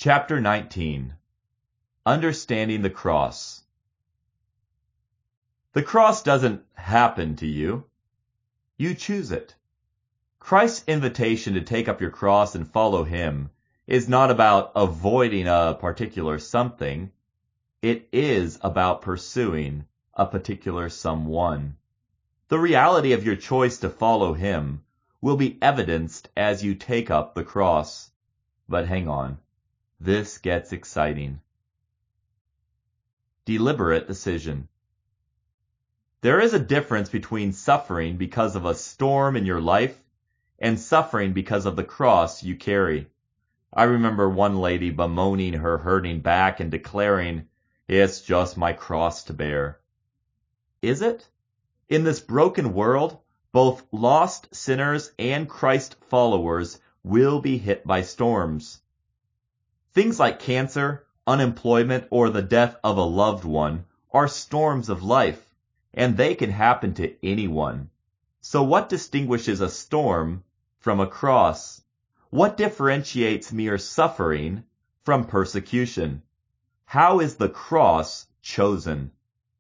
Chapter 19. Understanding the Cross. The cross doesn't happen to you. You choose it. Christ's invitation to take up your cross and follow him is not about avoiding a particular something. It is about pursuing a particular someone. The reality of your choice to follow him will be evidenced as you take up the cross. But hang on. This gets exciting. Deliberate decision. There is a difference between suffering because of a storm in your life and suffering because of the cross you carry. I remember one lady bemoaning her hurting back and declaring, "It's just my cross to bear." Is it? In this broken world, both lost sinners and Christ followers will be hit by storms. Things like cancer, unemployment, or the death of a loved one are storms of life, and they can happen to anyone. So what distinguishes a storm from a cross? What differentiates mere suffering from persecution? How is the cross chosen?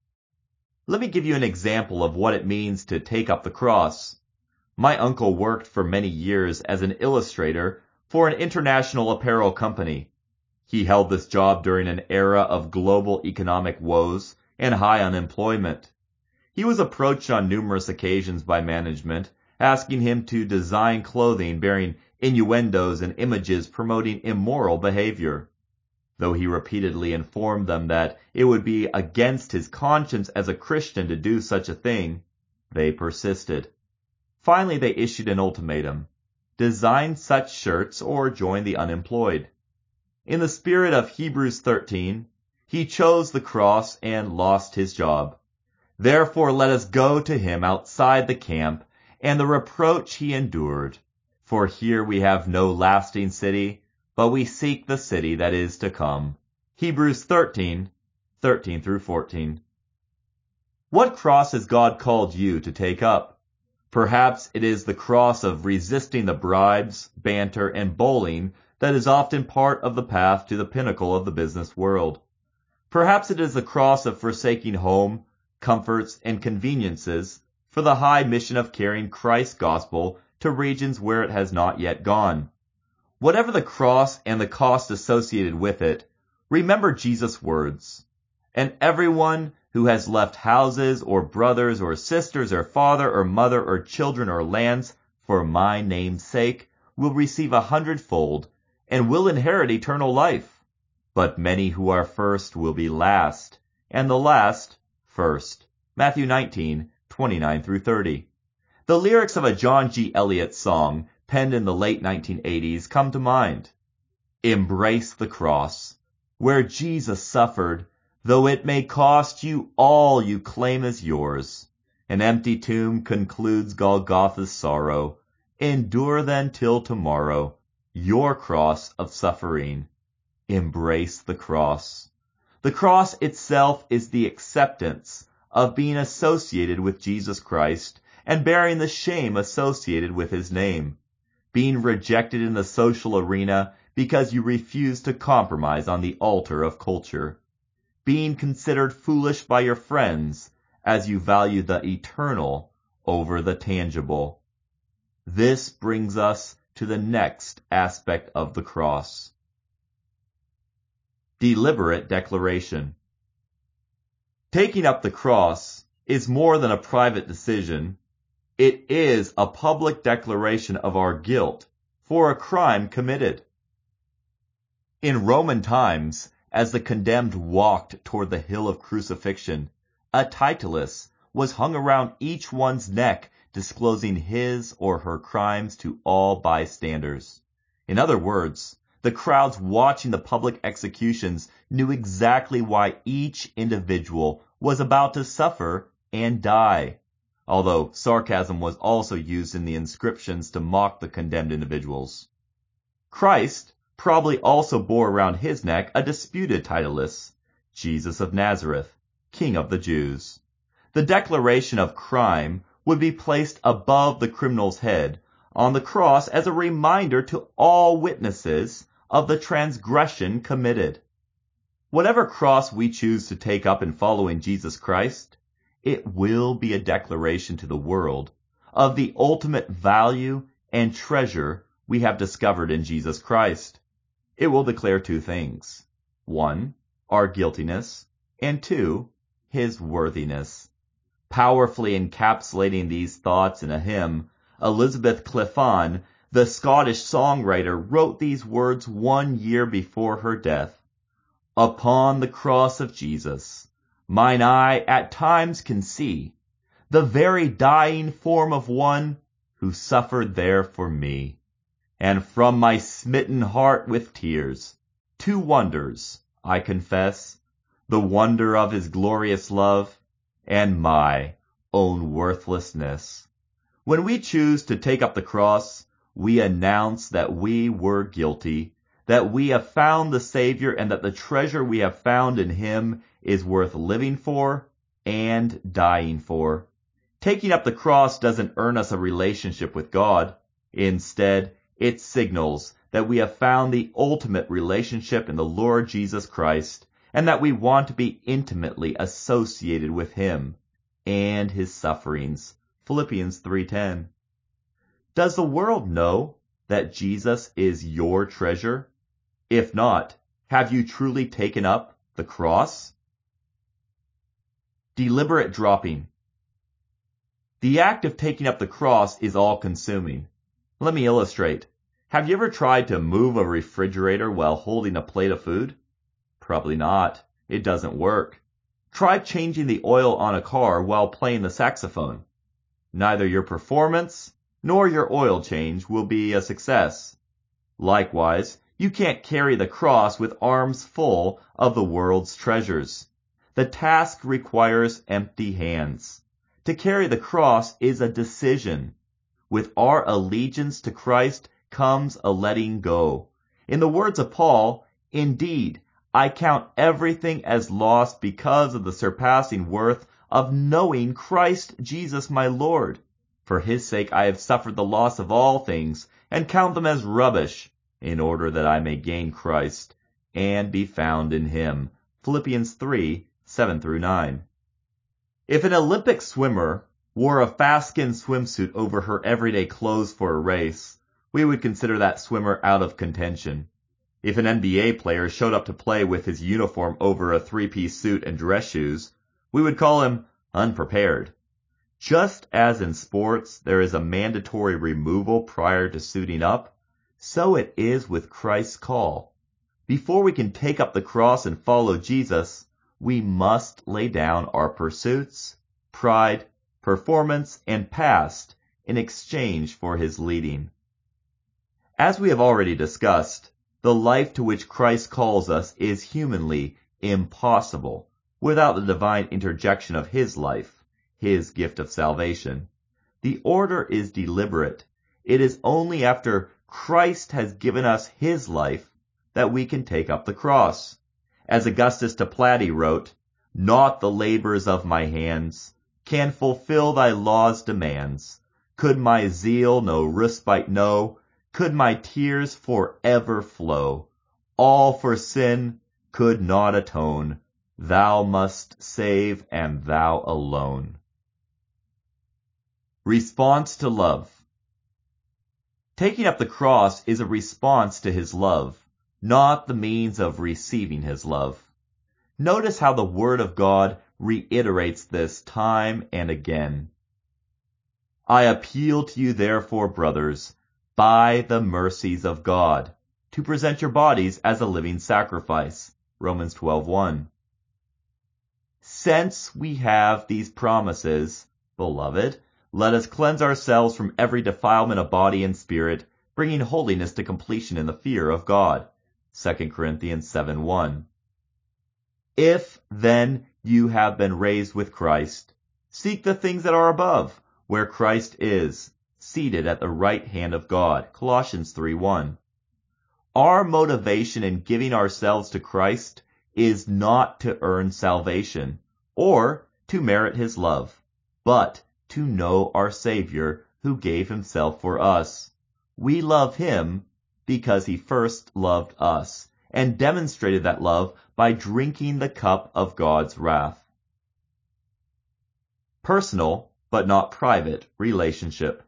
Let me give you an example of what it means to take up the cross. My uncle worked for many years as an illustrator for an international apparel company. He held this job during an era of global economic woes and high unemployment. He was approached on numerous occasions by management, asking him to design clothing bearing innuendos and images promoting immoral behavior. Though he repeatedly informed them that it would be against his conscience as a Christian to do such a thing, they persisted. Finally, they issued an ultimatum: design such shirts or join the unemployed. In the spirit of Hebrews 13, he chose the cross and lost his job. Therefore let us go to him outside the camp, and the reproach he endured. For here we have no lasting city, but we seek the city that is to come. Hebrews 13:13 through 14. What cross has God called you to take up? Perhaps it is the cross of resisting the bribes, banter, and bullying that is often part of the path to the pinnacle of the business world. Perhaps it is the cross of forsaking home, comforts, and conveniences for the high mission of carrying Christ's gospel to regions where it has not yet gone. Whatever the cross and the cost associated with it, remember Jesus' words. And everyone who has left houses or brothers or sisters or father or mother or children or lands for my name's sake will receive 100-fold and will inherit eternal life. But many who are first will be last, and the last first. Matthew 19:29 through 30. The lyrics of a John G. Eliot song penned in the late 1980s come to mind. Embrace the cross, where Jesus suffered, though it may cost you all you claim as yours. An empty tomb concludes Golgotha's sorrow. Endure then till tomorrow your cross of suffering. Embrace the cross. The cross itself is the acceptance of being associated with Jesus Christ and bearing the shame associated with his name. Being rejected in the social arena because you refuse to compromise on the altar of culture. Being considered foolish by your friends as you value the eternal over the tangible. This brings us to the next aspect of the cross. Deliberate declaration. Taking up the cross is more than a private decision. It is a public declaration of our guilt for a crime committed. In Roman times, as the condemned walked toward the hill of crucifixion, a titulus was hung around each one's neck, disclosing his or her crimes to all bystanders. In other words, the crowds watching the public executions knew exactly why each individual was about to suffer and die, although sarcasm was also used in the inscriptions to mock the condemned individuals. Christ probably also bore around his neck a disputed titulus, Jesus of Nazareth, King of the Jews. The declaration of crime would be placed above the criminal's head on the cross as a reminder to all witnesses of the transgression committed. Whatever cross we choose to take up in following Jesus Christ, it will be a declaration to the world of the ultimate value and treasure we have discovered in Jesus Christ. It will declare two things. 1, our guiltiness, and 2, his worthiness. Powerfully encapsulating these thoughts in a hymn, Elizabeth Clifton, the Scottish songwriter, wrote these words 1 year before her death. Upon the cross of Jesus, mine eye at times can see the very dying form of one who suffered there for me. And from my smitten heart with tears, 2 wonders, I confess, the wonder of his glorious love and my own worthlessness. When we choose to take up the cross, we announce that we were guilty, that we have found the Savior, and that the treasure we have found in him is worth living for and dying for. Taking up the cross doesn't earn us a relationship with God. Instead, it signals that we have found the ultimate relationship in the Lord Jesus Christ, and that we want to be intimately associated with him and his sufferings. Philippians 3:10. Does the world know that Jesus is your treasure? If not, have you truly taken up the cross? Deliberate dropping. The act of taking up the cross is all-consuming. Let me illustrate. Have you ever tried to move a refrigerator while holding a plate of food? Probably not. It doesn't work. Try changing the oil on a car while playing the saxophone. Neither your performance nor your oil change will be a success. Likewise, you can't carry the cross with arms full of the world's treasures. The task requires empty hands. To carry the cross is a decision. With our allegiance to Christ comes a letting go. In the words of Paul, indeed, I count everything as lost because of the surpassing worth of knowing Christ Jesus my Lord. For his sake I have suffered the loss of all things, and count them as rubbish, in order that I may gain Christ, and be found in him. Philippians 3:7-9. If an Olympic swimmer wore a fast-skin swimsuit over her everyday clothes for a race, we would consider that swimmer out of contention. If an NBA player showed up to play with his uniform over a 3-piece suit and dress shoes, we would call him unprepared. Just as in sports there is a mandatory removal prior to suiting up, so it is with Christ's call. Before we can take up the cross and follow Jesus, we must lay down our pursuits, pride, performance, and past in exchange for his leading. As we have already discussed, the life to which Christ calls us is humanly impossible without the divine interjection of his life, his gift of salvation. The order is deliberate. It is only after Christ has given us his life that we can take up the cross. As Augustus Toplady wrote, "Not the labors of my hands can fulfill thy law's demands. Could my zeal no respite know, could my tears forever flow, all for sin could not atone. Thou must save, and thou alone." Response to love. Taking up the cross is a response to his love, not the means of receiving his love. Notice how the Word of God reiterates this time and again. I appeal to you therefore, brothers, by the mercies of God, to present your bodies as a living sacrifice. Romans 12:1. Since we have these promises, beloved, let us cleanse ourselves from every defilement of body and spirit, bringing holiness to completion in the fear of God. 2 Corinthians 7:1. If, then, you have been raised with Christ, seek the things that are above, where Christ is, seated at the right hand of God. Colossians 3:1. Our motivation in giving ourselves to Christ is not to earn salvation or to merit his love, but to know our Savior who gave himself for us. We love him because he first loved us and demonstrated that love by drinking the cup of God's wrath. Personal, but not private, relationship.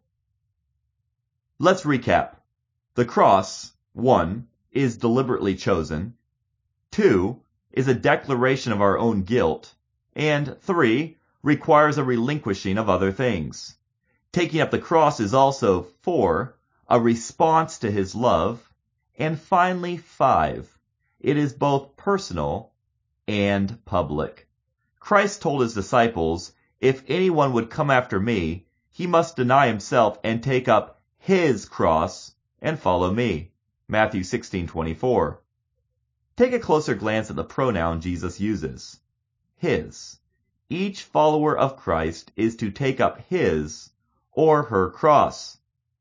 Let's recap. The cross, 1, is deliberately chosen. 2, is a declaration of our own guilt. And 3, requires a relinquishing of other things. Taking up the cross is also 4, a response to his love. And finally 5, it is both personal and public. Christ told his disciples, "If anyone would come after me, he must deny himself and take up his cross and follow me." Matthew 16:24. Take a closer glance at the pronoun Jesus uses. His. Each follower of Christ is to take up his or her cross.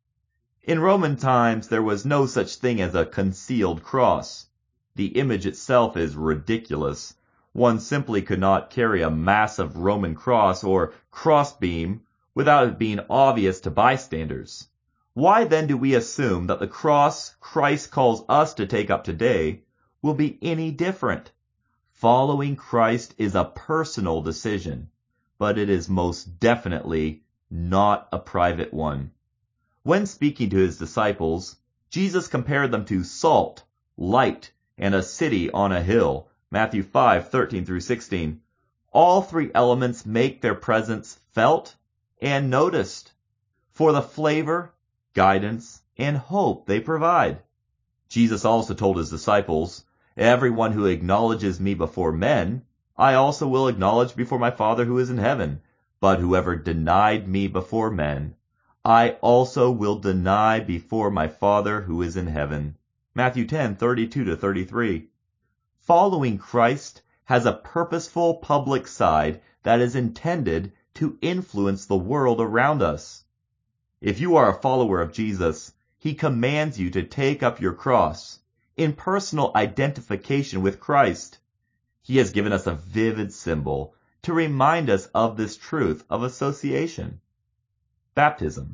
In Roman times, there was no such thing as a concealed cross. The image itself is ridiculous. One simply could not carry a massive Roman cross or crossbeam without it being obvious to bystanders. Why then do we assume that the cross Christ calls us to take up today will be any different? Following Christ is a personal decision, but it is most definitely not a private one. When speaking to his disciples, Jesus compared them to salt, light, and a city on a hill. Matthew 5:13-16. All three elements make their presence felt and noticed for the flavor, guidance, and hope they provide. Jesus also told his disciples, "Everyone who acknowledges me before men, I also will acknowledge before my Father who is in heaven. But whoever denied me before men, I also will deny before my Father who is in heaven." Matthew 10:32-33. Following Christ has a purposeful public side that is intended to influence the world around us. If you are a follower of Jesus, he commands you to take up your cross in personal identification with Christ. He has given us a vivid symbol to remind us of this truth of association. Baptism.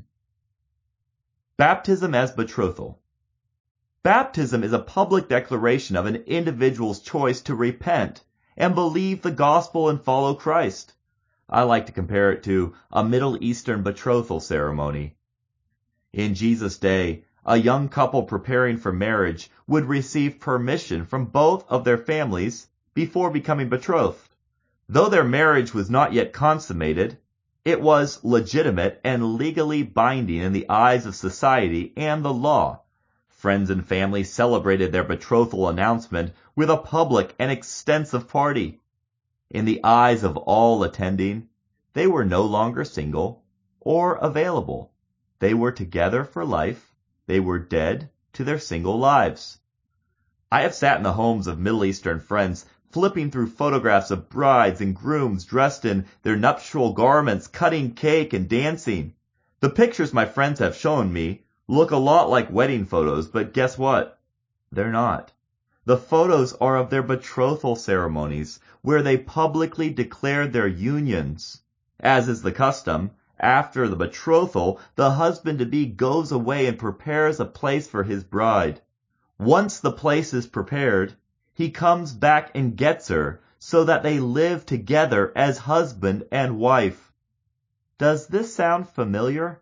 Baptism as betrothal. Baptism is a public declaration of an individual's choice to repent and believe the gospel and follow Christ. I like to compare it to a Middle Eastern betrothal ceremony. In Jesus' day, a young couple preparing for marriage would receive permission from both of their families before becoming betrothed. Though their marriage was not yet consummated, it was legitimate and legally binding in the eyes of society and the law. Friends and family celebrated their betrothal announcement with a public and extensive party. In the eyes of all attending, they were no longer single or available. They were together for life. They were dead to their single lives. I have sat in the homes of Middle Eastern friends, flipping through photographs of brides and grooms dressed in their nuptial garments, cutting cake and dancing. The pictures my friends have shown me look a lot like wedding photos, but guess what? They're not. The photos are of their betrothal ceremonies, where they publicly declared their unions. As is the custom, after the betrothal, the husband-to-be goes away and prepares a place for his bride. Once the place is prepared, he comes back and gets her, so that they live together as husband and wife. Does this sound familiar?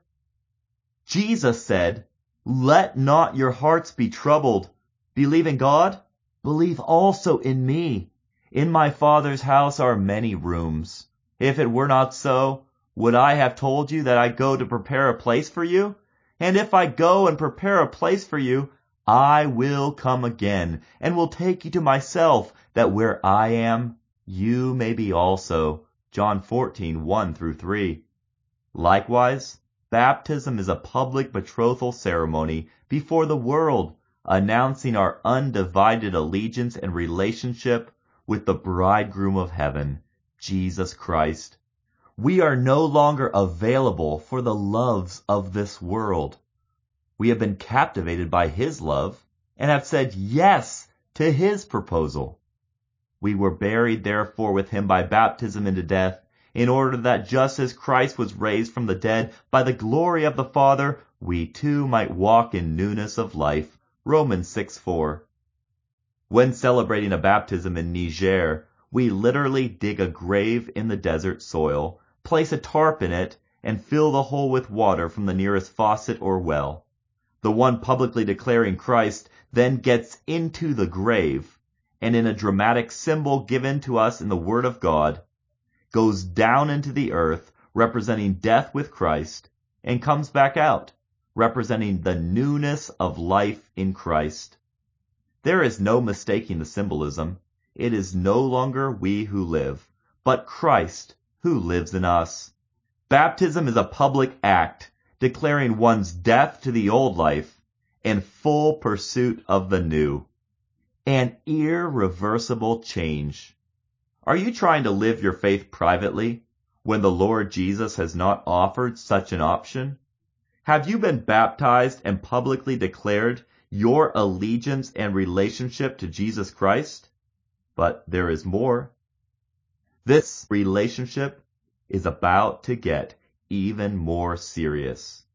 Jesus said, "Let not your hearts be troubled. Believe in God, believe also in me. In my Father's house are many rooms. If it were not so, would I have told you that I go to prepare a place for you? And if I go and prepare a place for you, I will come again and will take you to myself, that where I am, you may be also." John 14:1-3. Likewise, baptism is a public betrothal ceremony before the world, announcing our undivided allegiance and relationship with the bridegroom of heaven, Jesus Christ. We are no longer available for the loves of this world. We have been captivated by his love and have said yes to his proposal. We were buried therefore with him by baptism into death, in order that just as Christ was raised from the dead by the glory of the Father, we too might walk in newness of life. Romans 6:4. When celebrating a baptism in Niger, we literally dig a grave in the desert soil, place a tarp in it, and fill the hole with water from the nearest faucet or well. The one publicly declaring Christ then gets into the grave, and in a dramatic symbol given to us in the Word of God, goes down into the earth, representing death with Christ, and comes back out, representing the newness of life in Christ. There is no mistaking the symbolism. It is no longer we who live, but Christ who lives in us. Baptism is a public act, declaring one's death to the old life and full pursuit of the new. An irreversible change. Are you trying to live your faith privately when the Lord Jesus has not offered such an option? Have you been baptized and publicly declared your allegiance and relationship to Jesus Christ? But there is more. This relationship is about to get even more serious.